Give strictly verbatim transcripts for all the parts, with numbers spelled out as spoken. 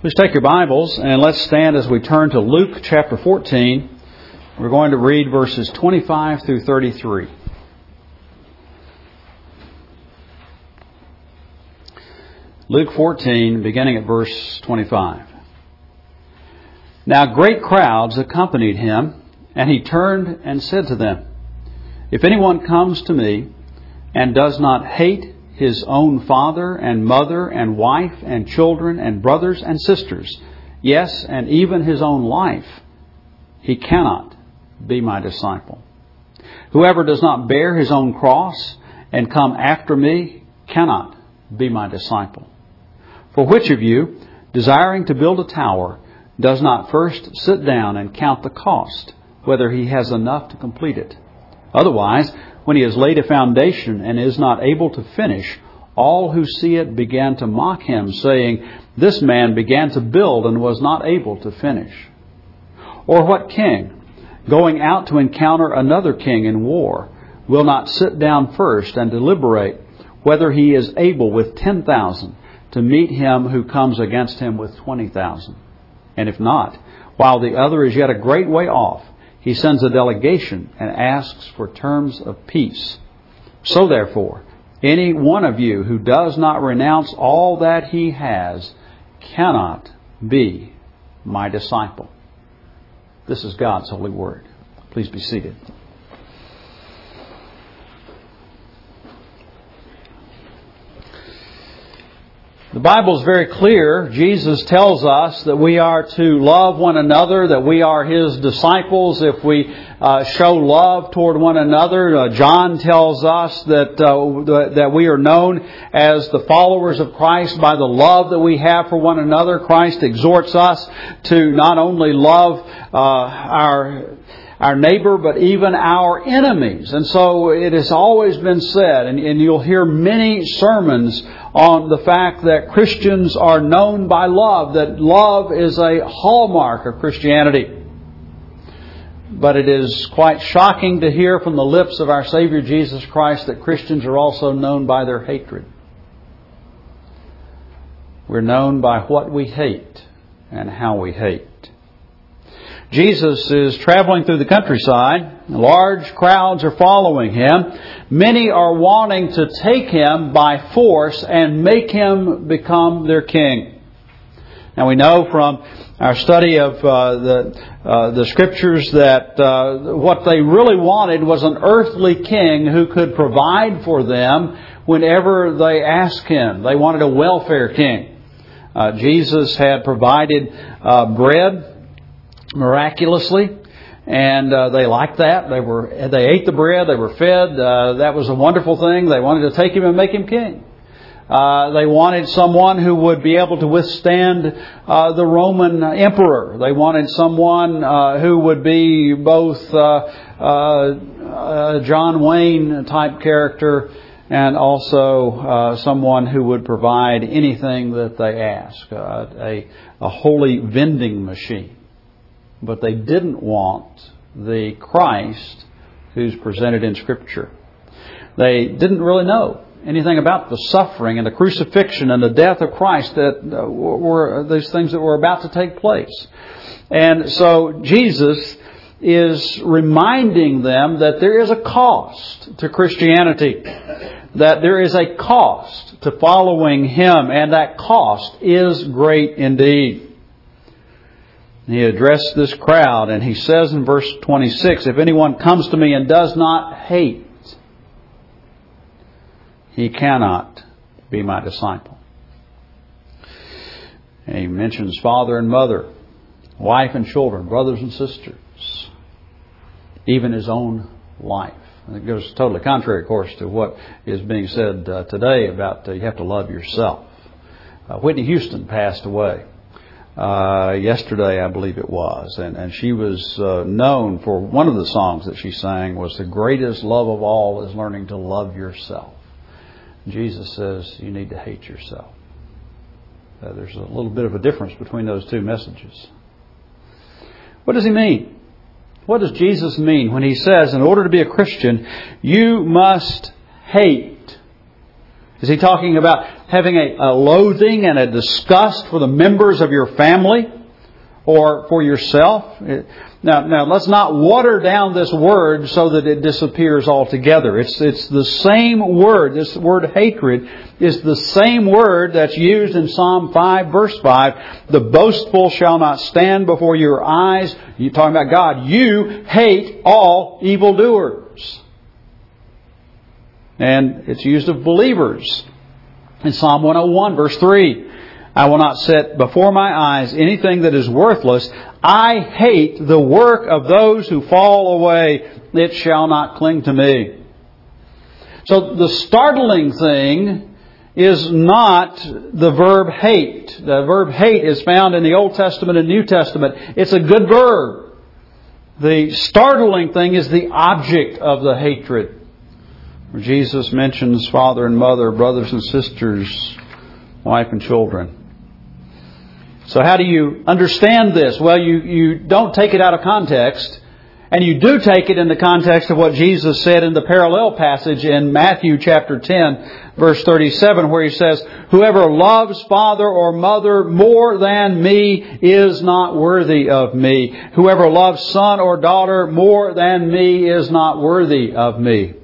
Please take your Bibles and let's stand as we turn to Luke chapter fourteen. We're going to read verses twenty-five through thirty-three. Luke fourteen, beginning at verse twenty-five. Now great crowds accompanied him, and he turned and said to them, If anyone comes to me and does not hate his own father and mother and wife and children and brothers and sisters, yes, and even his own life, he cannot be my disciple. Whoever does not bear his own cross and come after me cannot be my disciple. For which of you, desiring to build a tower, does not first sit down and count the cost, whether he has enough to complete it? Otherwise, when he has laid a foundation and is not able to finish, all who see it began to mock him, saying, This man began to build and was not able to finish. Or what king, going out to encounter another king in war, will not sit down first and deliberate whether he is able with ten thousand to meet him who comes against him with twenty thousand? And if not, while the other is yet a great way off, he sends a delegation and asks for terms of peace. So therefore, any one of you who does not renounce all that he has cannot be my disciple. This is God's holy word. Please be seated. The Bible is very clear. Jesus tells us that we are to love one another, that we are His disciples if we uh, show love toward one another. Uh, John tells us that uh, that we are known as the followers of Christ by the love that we have for one another. Christ exhorts us to not only love uh, our our neighbor, but even our enemies. And so it has always been said, and, and you'll hear many sermons on the fact that Christians are known by love, that love is a hallmark of Christianity. But it is quite shocking to hear from the lips of our Savior Jesus Christ that Christians are also known by their hatred. We're known by what we hate and how we hate. Jesus is traveling through the countryside. Large crowds are following Him. Many are wanting to take Him by force and make Him become their king. Now we know from our study of uh, the uh, the Scriptures that uh, what they really wanted was an earthly king who could provide for them whenever they asked Him. They wanted a welfare king. Uh, Jesus had provided uh, bread miraculously, and uh, they liked that. They were they ate the bread, they were fed. Uh, that was a wonderful thing. They wanted to take Him and make Him king. Uh, they wanted someone who would be able to withstand uh, the Roman emperor. They wanted someone uh, who would be both uh, uh, uh, John Wayne type character and also uh, someone who would provide anything that they asked. Uh, a, a holy vending machine. But they didn't want the Christ who's presented in Scripture. They didn't really know anything about the suffering and the crucifixion and the death of Christ that were these things that were about to take place. And so Jesus is reminding them that there is a cost to Christianity, that there is a cost to following Him, and that cost is great indeed. He addressed this crowd, and he says in verse twenty-six, If anyone comes to me and does not hate, he cannot be my disciple. And he mentions father and mother, wife and children, brothers and sisters, even his own life. And it goes totally contrary, of course, to what is being said uh, today about uh, you have to love yourself. Uh, Whitney Houston passed away. Uh, yesterday, I believe it was. And, and she was uh, known for one of the songs that she sang was the greatest love of all is learning to love yourself. Jesus says you need to hate yourself. Uh, there's a little bit of a difference between those two messages. What does He mean? What does Jesus mean when He says in order to be a Christian, you must hate Is he talking about having a, a loathing and a disgust for the members of your family or for yourself? Now, now let's not water down this word so that it disappears altogether. It's, it's the same word. This word hatred is the same word that's used in Psalm five, verse five. The boastful shall not stand before your eyes. You're talking about God. You hate all evildoers. And it's used of believers. In Psalm one oh one, verse three, I will not set before my eyes anything that is worthless. I hate the work of those who fall away. It shall not cling to me. So the startling thing is not the verb hate. The verb hate is found in the Old Testament and New Testament. It's a good verb. The startling thing is the object of the hatred. Where Jesus mentions father and mother, brothers and sisters, wife and children. So how do you understand this? Well, you, you don't take it out of context. And you do take it in the context of what Jesus said in the parallel passage in Matthew chapter ten, verse thirty-seven, where He says, whoever loves father or mother more than me is not worthy of me. Whoever loves son or daughter more than me is not worthy of me.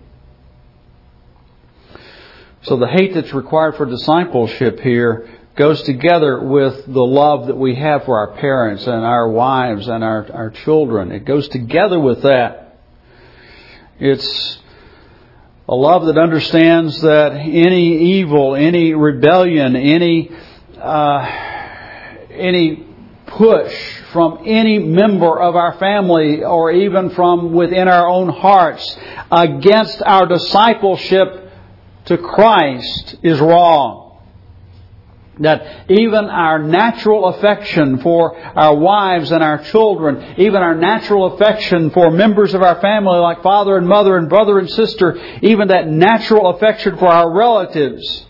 So the hate that's required for discipleship here goes together with the love that we have for our parents and our wives and our, our children. It goes together with that. It's a love that understands that any evil, any rebellion, any uh, any push from any member of our family or even from within our own hearts against our discipleship to Christ is wrong. That even our natural affection for our wives and our children, even our natural affection for members of our family like father and mother and brother and sister, even that natural affection for our relatives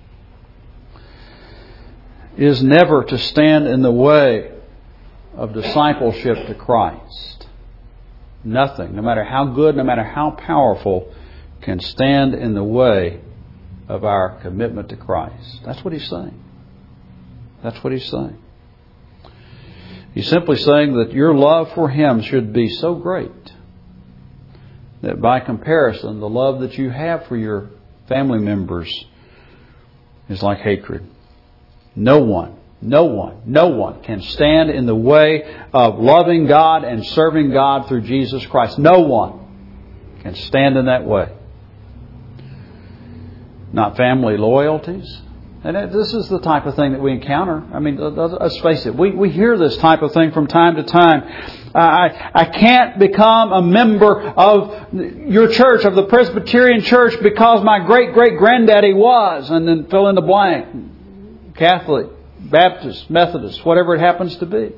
is never to stand in the way of discipleship to Christ. Nothing, no matter how good, no matter how powerful, can stand in the way of our commitment to Christ. That's what He's saying. That's what He's saying. He's simply saying that your love for Him should be so great that by comparison, the love that you have for your family members is like hatred. No one, no one, no one can stand in the way of loving God and serving God through Jesus Christ. No one can stand in that way. Not family loyalties. And this is the type of thing that we encounter. I mean, let's face it. We, we hear this type of thing from time to time. I, I can't become a member of your church, of the Presbyterian church, because my great-great-granddaddy was, and then fill in the blank. Catholic, Baptist, Methodist, whatever it happens to be.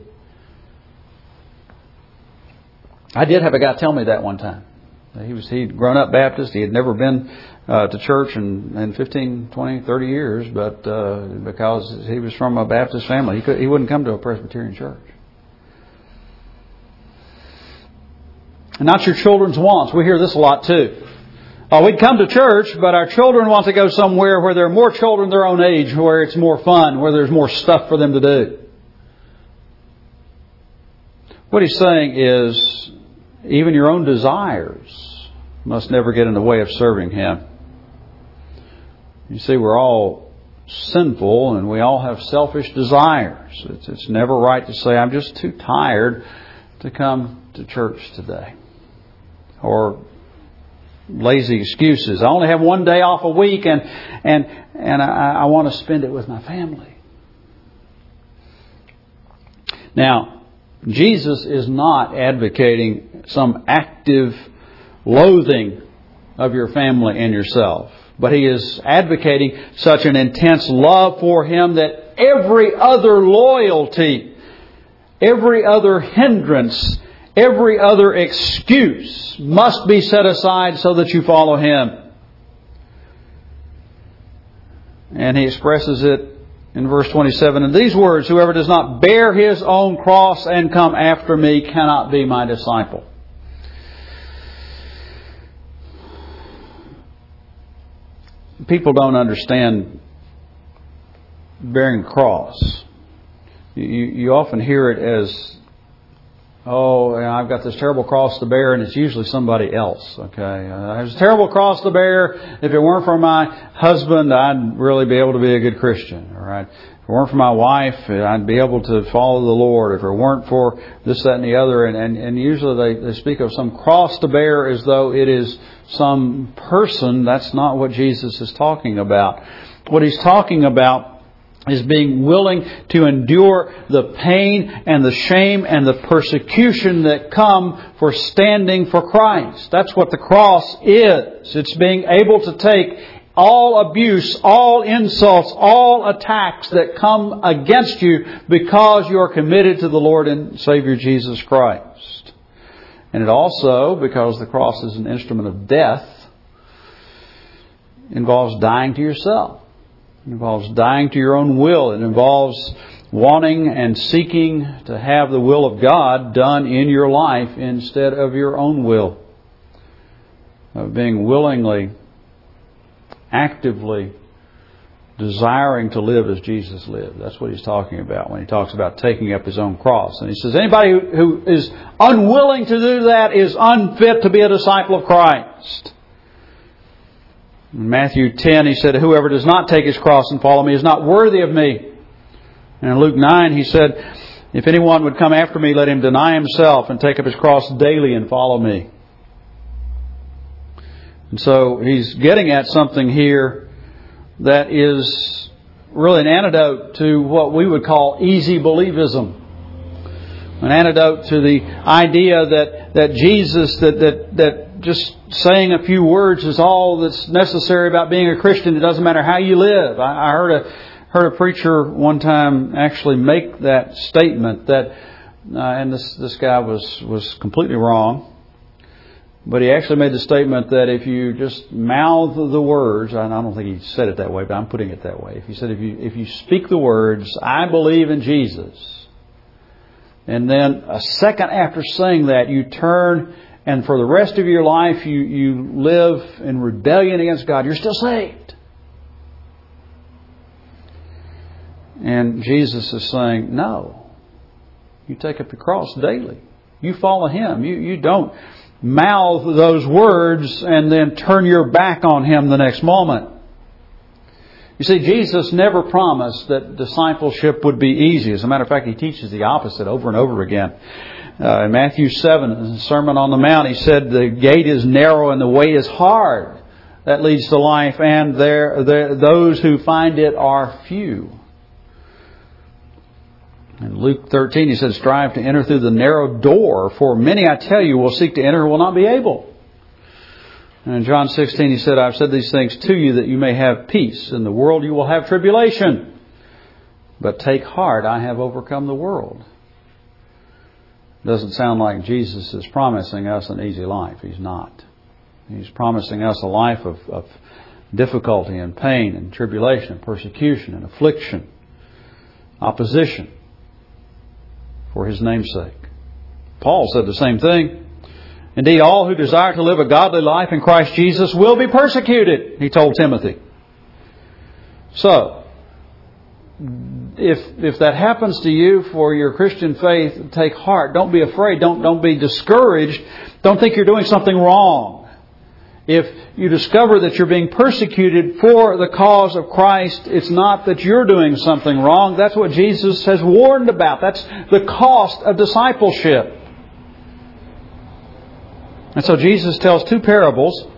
I did have a guy tell me that one time. He was, he'd grown up Baptist. He had never been uh, to church in, in fifteen, twenty, thirty years, but uh, because he was from a Baptist family, he, could, he wouldn't come to a Presbyterian church. And not your children's wants. We hear this a lot too. Oh, we'd come to church, but our children want to go somewhere where there are more children their own age, where it's more fun, where there's more stuff for them to do. What he's saying is, even your own desires must never get in the way of serving Him. You see, we're all sinful and we all have selfish desires. It's, it's never right to say, I'm just too tired to come to church today. Or lazy excuses. I only have one day off a week and and and I, I want to spend it with my family. Now, Jesus is not advocating some active loathing of your family and yourself. But He is advocating such an intense love for Him that every other loyalty, every other hindrance, every other excuse must be set aside so that you follow Him. And He expresses it in verse twenty-seven in these words, whoever does not bear his own cross and come after me cannot be my disciple. people don't understand bearing the cross. You, you often hear it as, oh, I've got this terrible cross to bear, and it's usually somebody else. Okay, uh, there's a terrible cross to bear. If it weren't for my husband, I'd really be able to be a good Christian. All right. If it weren't for my wife, I'd be able to follow the Lord. If it weren't for this, that, and the other. And, and, and usually they, they speak of some cross to bear as though it is some person. That's not what Jesus is talking about. What He's talking about is being willing to endure the pain and the shame and the persecution that come for standing for Christ. That's what the cross is. It's being able to take all abuse, all insults, all attacks that come against you because you are committed to the Lord and Savior Jesus Christ. And it also, because the cross is an instrument of death, involves dying to yourself. It involves dying to your own will. It involves wanting and seeking to have the will of God done in your life instead of your own will. Of being willingly, actively desiring to live as Jesus lived. That's what He's talking about when He talks about taking up His own cross. And He says anybody who is unwilling to do that is unfit to be a disciple of Christ. In Matthew ten, He said, whoever does not take his cross and follow me is not worthy of me. And in Luke nine, He said, if anyone would come after me, let him deny himself and take up his cross daily and follow me. And so He's getting at something here that is really an antidote to what we would call easy believism. An antidote to the idea that, that Jesus, that, that, that just saying a few words is all that's necessary about being a Christian. It doesn't matter how you live. I, I heard a heard a preacher one time actually make that statement that, uh, and this this guy was was completely wrong. But he actually made the statement that if you just mouth the words, and I don't think he said it that way, but I'm putting it that way. If he said if you if you speak the words, I believe in Jesus, and then a second after saying that, you turn and for the rest of your life you, you live in rebellion against God, you're still saved. And Jesus is saying, no. You take up your cross daily. You follow Him. You, you don't mouth those words and then turn your back on Him the next moment. You see, Jesus never promised that discipleship would be easy. As a matter of fact, He teaches the opposite over and over again. Uh, in Matthew seven, in the Sermon on the Mount, He said, the gate is narrow and the way is hard that leads to life, and there, there those who find it are few. In Luke thirteen, He said, strive to enter through the narrow door, for many, I tell you, will seek to enter and will not be able. And in John sixteen, He said, I've said these things to you that you may have peace. In the world you will have tribulation. But take heart, I have overcome the world. Doesn't sound like Jesus is promising us an easy life. He's not. He's promising us a life of, of difficulty and pain and tribulation and persecution and affliction, opposition for His name's sake. Paul said the same thing. Indeed, all who desire to live a godly life in Christ Jesus will be persecuted, he told Timothy. So, If if that happens to you for your Christian faith, take heart. Don't be afraid. Don't don't be discouraged. Don't think you're doing something wrong. If you discover that you're being persecuted for the cause of Christ, it's not that you're doing something wrong. That's what Jesus has warned about. That's the cost of discipleship. And so Jesus tells two parables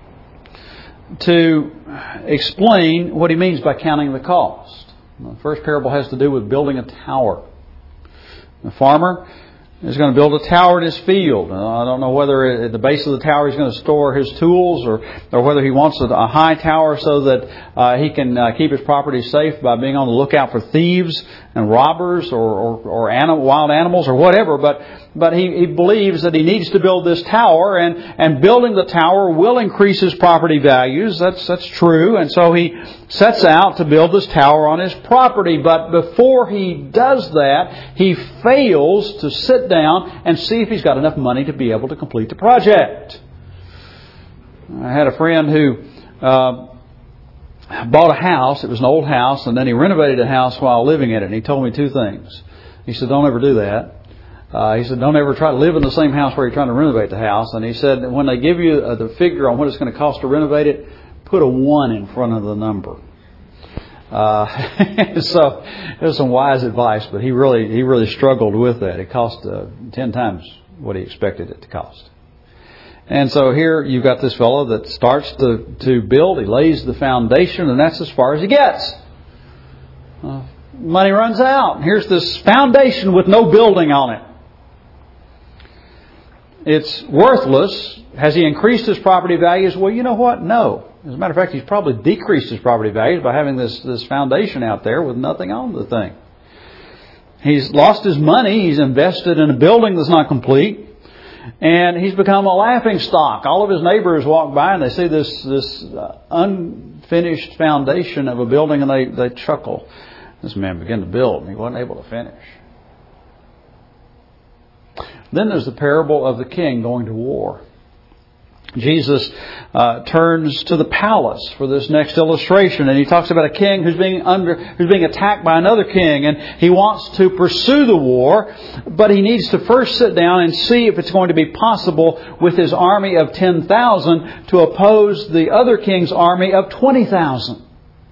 to explain what He means by counting the cost. The first parable has to do with building a tower. The farmer is going to build a tower in his field. I don't know whether at the base of the tower he's going to store his tools, or, or whether he wants a high tower so that uh, he can uh, keep his property safe by being on the lookout for thieves and robbers or, or, or anim- wild animals or whatever. But but he, he believes that he needs to build this tower, and, and building the tower will increase his property values. That's that's true. And so he sets out to build this tower on his property. But before he does that, he fails to sit down and see if he's got enough money to be able to complete the project. I had a friend who uh, bought a house. It was an old house, and then he renovated a house while living in it. And he told me two things. He said, don't ever do that. Uh, he said, don't ever try to live in the same house where you're trying to renovate the house. And he said, that when they give you uh, the figure on what it's going to cost to renovate it, put a one in front of the number. Uh, so it was some wise advice, but he really he really struggled with that. It cost uh, ten times what he expected it to cost. And so here you've got this fellow that starts to, to build. He lays the foundation, and that's as far as he gets. Uh, money runs out. Here's this foundation with no building on it. It's worthless. Has he increased his property values? Well, you know what? No. As a matter of fact, he's probably decreased his property values by having this, this foundation out there with nothing on the thing. He's lost his money. He's invested in a building that's not complete. And he's become a laughing stock. All of his neighbors walk by and they see this, this uh, unfinished foundation of a building, and they, they chuckle. This man began to build and he wasn't able to finish. Then there's the parable of the king going to war. Jesus uh, turns to the palace for this next illustration, and he talks about a king who's being under, who's being attacked by another king, and he wants to pursue the war, but he needs to first sit down and see if it's going to be possible with his army of ten thousand to oppose the other king's army of twenty thousand.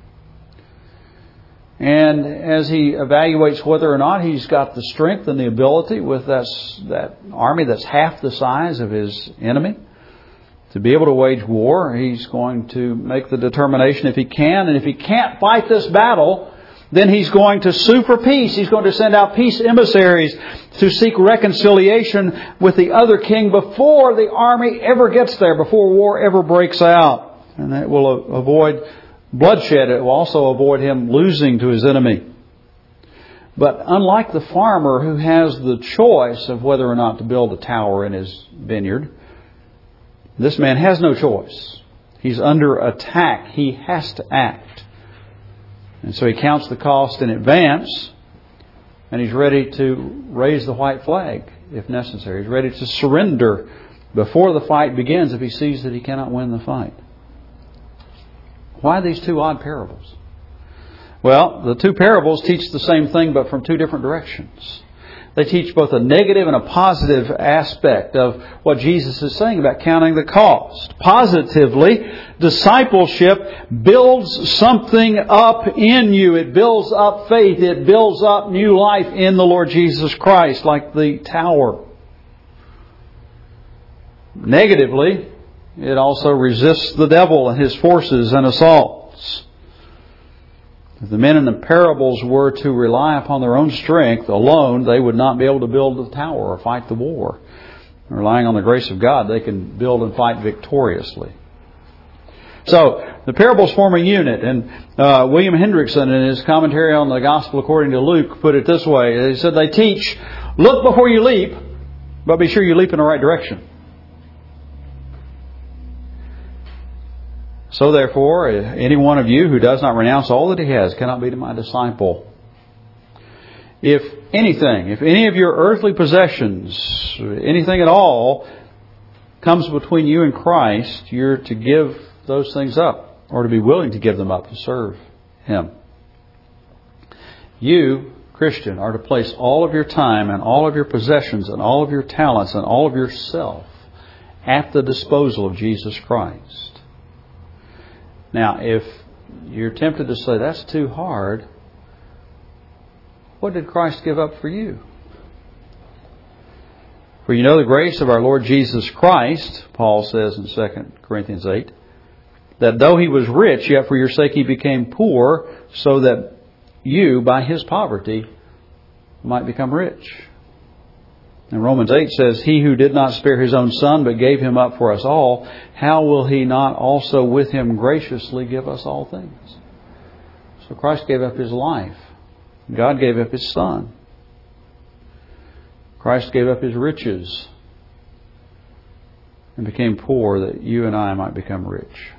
And as he evaluates whether or not he's got the strength and the ability with that, that army that's half the size of his enemy to be able to wage war, he's going to make the determination if he can. And if he can't fight this battle, then he's going to sue for peace. He's going to send out peace emissaries to seek reconciliation with the other king before the army ever gets there, before war ever breaks out. And that will avoid bloodshed. It will also avoid him losing to his enemy. But unlike the farmer who has the choice of whether or not to build a tower in his vineyard, this man has no choice. He's under attack. He has to act. And so he counts the cost in advance, and he's ready to raise the white flag if necessary. He's ready to surrender before the fight begins if he sees that he cannot win the fight. Why these two odd parables? Well, the two parables teach the same thing, but from two different directions. They teach both a negative and a positive aspect of what Jesus is saying about counting the cost. Positively, discipleship builds something up in you. It builds up faith. It builds up new life in the Lord Jesus Christ, like the tower. Negatively, it also resists the devil and his forces and assaults. If the men in the parables were to rely upon their own strength alone, they would not be able to build the tower or fight the war. Relying on the grace of God, they can build and fight victoriously. So, the parables form a unit. And uh, William Hendrickson, in his commentary on the Gospel according to Luke, put it this way. He said they teach, look before you leap, but be sure you leap in the right direction. So therefore, any one of you who does not renounce all that he has cannot be my disciple. If anything, if any of your earthly possessions, anything at all, comes between you and Christ, you're to give those things up, or to be willing to give them up to serve Him. You, Christian, are to place all of your time and all of your possessions and all of your talents and all of yourself at the disposal of Jesus Christ. Now, if you're tempted to say, that's too hard, what did Christ give up for you? For you know the grace of our Lord Jesus Christ, Paul says in Second Corinthians eight, that though He was rich, yet for your sake He became poor, so that you, by His poverty, might become rich. And Romans eight says, He who did not spare His own Son, but gave Him up for us all, how will He not also with Him graciously give us all things? So Christ gave up His life. God gave up His Son. Christ gave up His riches and became poor that you and I might become rich.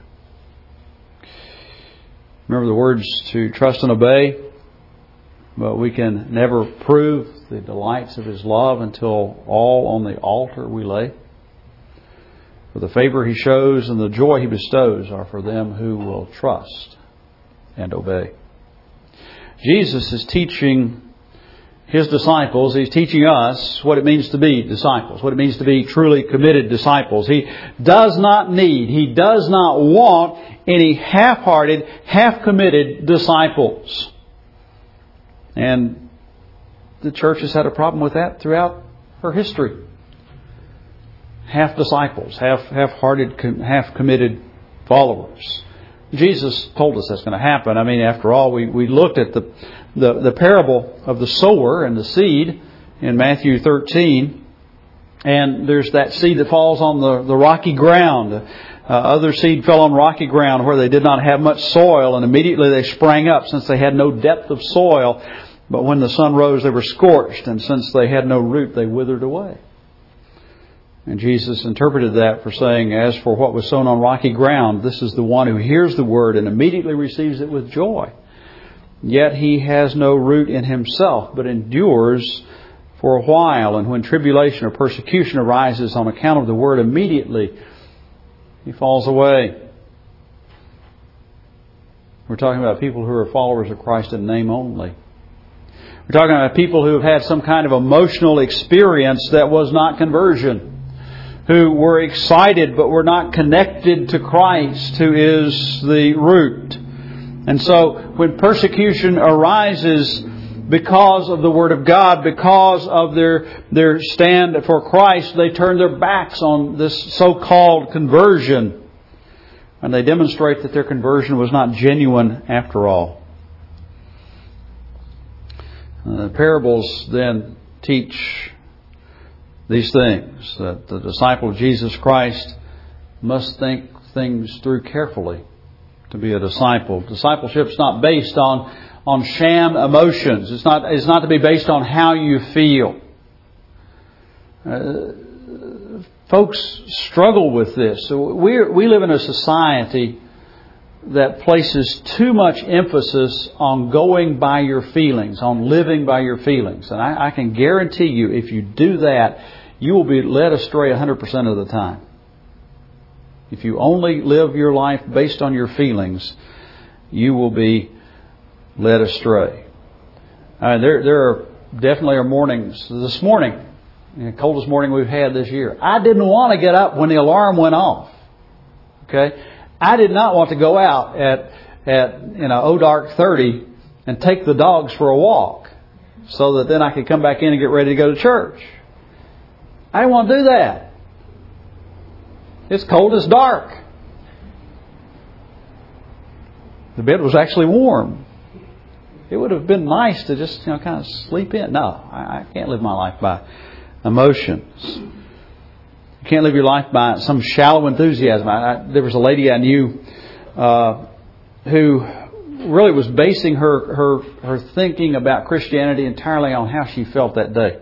Remember the words to trust and obey? But we can never prove the delights of His love until all on the altar we lay. For the favor He shows and the joy He bestows are for them who will trust and obey. Jesus is teaching His disciples, He's teaching us what it means to be disciples, what it means to be truly committed disciples. He does not need, He does not want any half-hearted, half-committed disciples. And the church has had a problem with that throughout her history. Half disciples, half half-hearted, half-committed followers. Jesus told us that's going to happen. I mean, after all, we, we looked at the, the, the parable of the sower and the seed in Matthew thirteen. And there's that seed that falls on the, the rocky ground. Uh, other seed fell on rocky ground where they did not have much soil, and immediately they sprang up since they had no depth of soil. But when the sun rose, they were scorched, and since they had no root, they withered away. And Jesus interpreted that for saying, as for what was sown on rocky ground, this is the one who hears the word and immediately receives it with joy. Yet he has no root in himself, but endures for a while. And when tribulation or persecution arises on account of the word, immediately he falls away. We're talking about people who are followers of Christ in name only. We're talking about people who have had some kind of emotional experience that was not conversion, who were excited but were not connected to Christ, who is the root. And so when persecution arises because of the Word of God, because of their, their stand for Christ, they turn their backs on this so-called conversion. And they demonstrate that their conversion was not genuine after all. The parables then teach these things, that the disciple of Jesus Christ must think things through carefully to be a disciple. Discipleship is not based on, on sham emotions. It's not, it's not to be based on how you feel. Uh, folks struggle with this. So we we live in a society that places too much emphasis on going by your feelings, on living by your feelings. And I, I can guarantee you, if you do that, you will be led astray one hundred percent of the time. If you only live your life based on your feelings, you will be led astray. Uh, there, there are definitely are mornings. This morning, the coldest morning we've had this year, I didn't want to get up when the alarm went off. Okay, I did not want to go out at at you know oh dark thirty and take the dogs for a walk, so that then I could come back in and get ready to go to church. I didn't want to do that. It's cold, it's dark. The bed was actually warm. It would have been nice to just, you know, kind of sleep in. No, I, I can't live my life by emotions. You can't live your life by some shallow enthusiasm. I, I, there was a lady I knew uh, who really was basing her, her, her thinking about Christianity entirely on how she felt that day.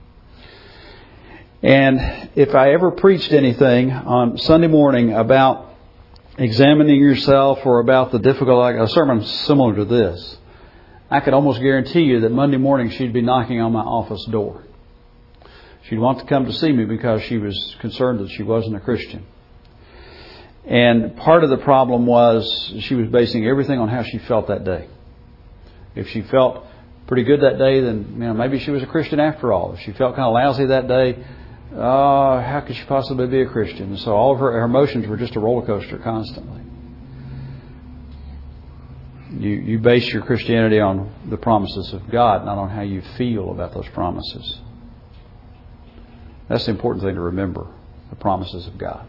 And if I ever preached anything on Sunday morning about examining yourself or about the difficult, like a sermon similar to this, I could almost guarantee you that Monday morning she'd be knocking on my office door. She'd want to come to see me because she was concerned that she wasn't a Christian. And part of the problem was she was basing everything on how she felt that day. If she felt pretty good that day, then you know maybe she was a Christian after all. If she felt kind of lousy that day, oh, how could she possibly be a Christian? And so all of her, her emotions were just a roller coaster constantly. You, you base your Christianity on the promises of God, not on how you feel about those promises. That's the important thing to remember, the promises of God.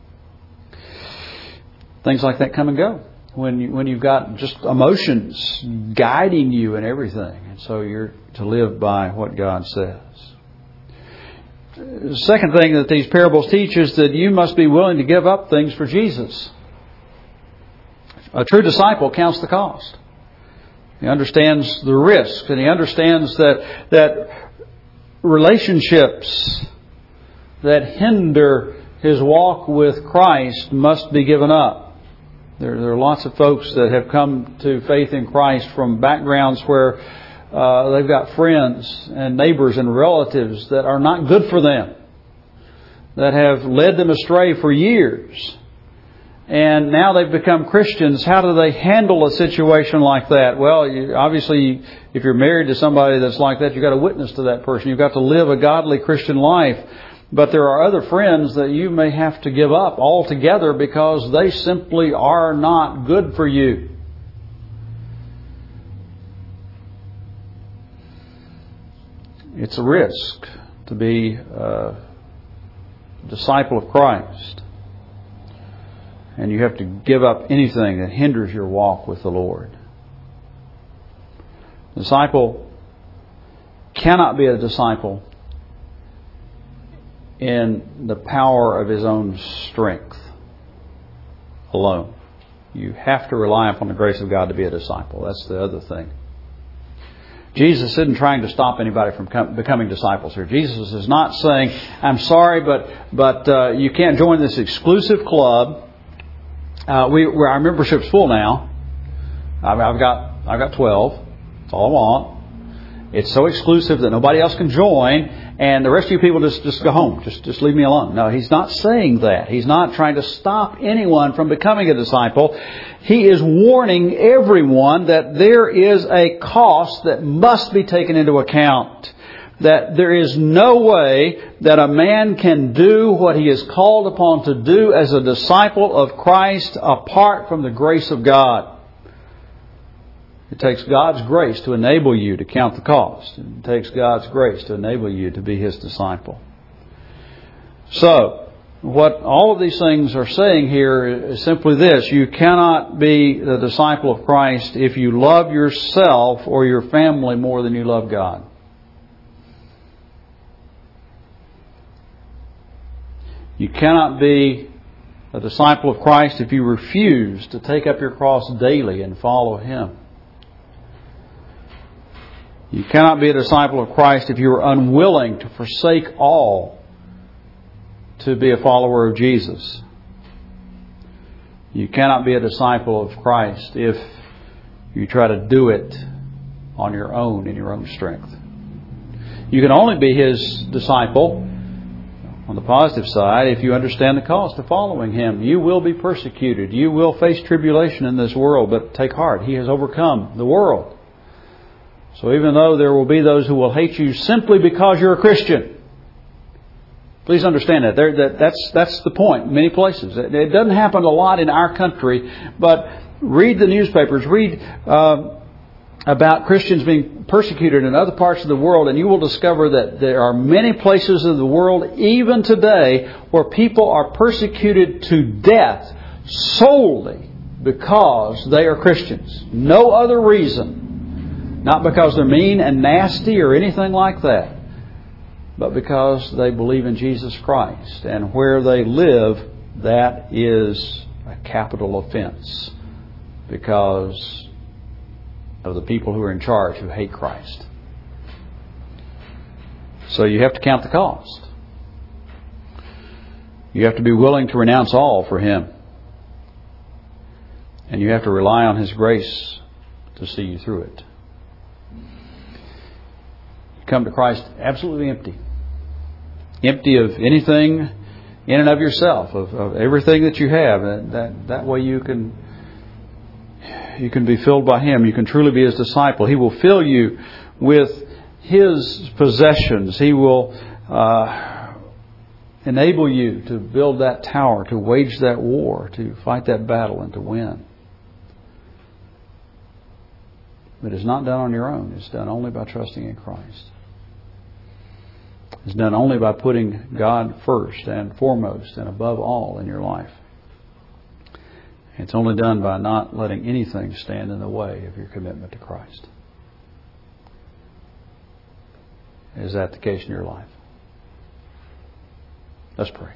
Things like that come and go when you, when you've got just emotions guiding you and everything. And so you're to live by what God says. The second thing that these parables teach is that you must be willing to give up things for Jesus. A true disciple counts the cost. He understands the risk, and he understands that that relationships that hinder his walk with Christ must be given up. There, there are lots of folks that have come to faith in Christ from backgrounds where uh, they've got friends and neighbors and relatives that are not good for them, that have led them astray for years. and now they've become Christians. How do they handle a situation like that? Well, you, obviously, if you're married to somebody that's like that, you've got to witness to that person. You've got to live a godly Christian life. But there are other friends that you may have to give up altogether because they simply are not good for you. It's a risk to be a disciple of Christ. And you have to give up anything that hinders your walk with the Lord. The disciple cannot be a disciple in the power of his own strength alone. You have to rely upon the grace of God to be a disciple. That's the other thing. Jesus isn't trying to stop anybody from com- becoming disciples here. Jesus is not saying, I'm sorry, but but uh, you can't join this exclusive club. Uh, we, we're, our membership's full now. I've, I've got I've got twelve. That's all I want. It's so exclusive that nobody else can join, and the rest of you people just, just go home. Just just leave me alone. No, he's not saying that. He's not trying to stop anyone from becoming a disciple. He is warning everyone that there is a cost that must be taken into account. That there is no way that a man can do what he is called upon to do as a disciple of Christ apart from the grace of God. It takes God's grace to enable you to count the cost. It takes God's grace to enable you to be His disciple. So, what all of these things are saying here is simply this. You cannot be the disciple of Christ if you love yourself or your family more than you love God. You cannot be a disciple of Christ if you refuse to take up your cross daily and follow Him. You cannot be a disciple of Christ if you are unwilling to forsake all to be a follower of Jesus. You cannot be a disciple of Christ if you try to do it on your own, in your own strength. You can only be His disciple, on the positive side, if you understand the cost of following Him. You will be persecuted. You will face tribulation in this world, but take heart. He has overcome the world. So even though there will be those who will hate you simply because you're a Christian, please understand that. There, that that's that's the point in many places. It, it doesn't happen a lot in our country, but read the newspapers, read uh, about Christians being persecuted in other parts of the world, and you will discover that there are many places in the world, even today, where people are persecuted to death solely because they are Christians. No other reason. Not because they're mean and nasty or anything like that, but because they believe in Jesus Christ. And where they live, that is a capital offense because of the people who are in charge who hate Christ. So you have to count the cost. You have to be willing to renounce all for Him. And you have to rely on His grace to see you through it. Come to Christ absolutely empty. Empty of anything in and of yourself, of, of everything that you have. That, that that way you can you can be filled by Him. You can truly be His disciple. He will fill you with His possessions. He will uh, enable you to build that tower, to wage that war, to fight that battle and to win. But it's not done on your own. It's done only by trusting in Christ. It's done only by putting God first and foremost and above all in your life. It's only done by not letting anything stand in the way of your commitment to Christ. Is that the case in your life? Let's pray.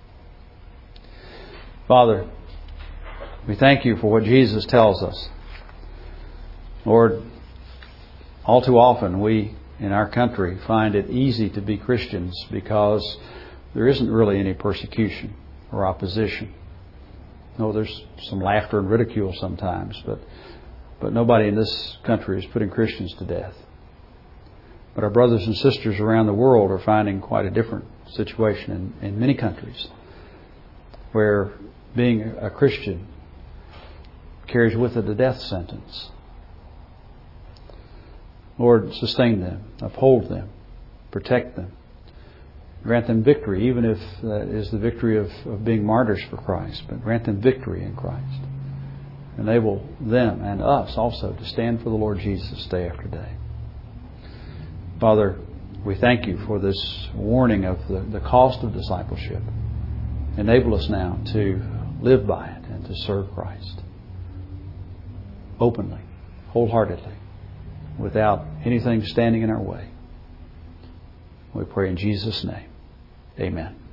Father, we thank You for what Jesus tells us. Lord, all too often we in our country find it easy to be Christians because there isn't really any persecution or opposition. No, there's some laughter and ridicule sometimes, but but nobody in this country is putting Christians to death. But our brothers and sisters around the world are finding quite a different situation in, in many countries where being a Christian carries with it a death sentence. Lord, sustain them, uphold them, protect them. Grant them victory, even if that is the victory of, of being martyrs for Christ. But grant them victory in Christ. Enable them and us also to stand for the Lord Jesus day after day. Father, we thank You for this warning of the, the cost of discipleship. Enable us now to live by it and to serve Christ openly, wholeheartedly, without anything standing in our way. We pray in Jesus' name. Amen.